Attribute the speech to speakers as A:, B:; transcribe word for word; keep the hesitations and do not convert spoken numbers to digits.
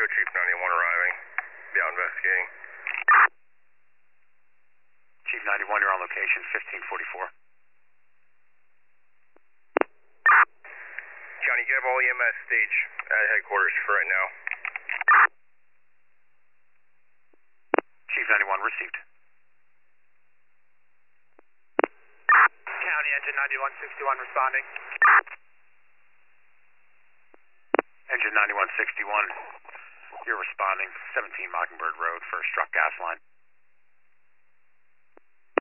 A: Chief ninety-one arriving. Be out investigating.
B: Chief ninety-one, you're on location, fifteen forty-four.
A: County, you have all E M S stage at headquarters for right now.
B: Chief ninety-one, received.
C: County, engine ninety-one sixty-one responding.
B: Engine ninety-one sixty-one, you're responding, seventeen Mockingbird Road, first truck gas line.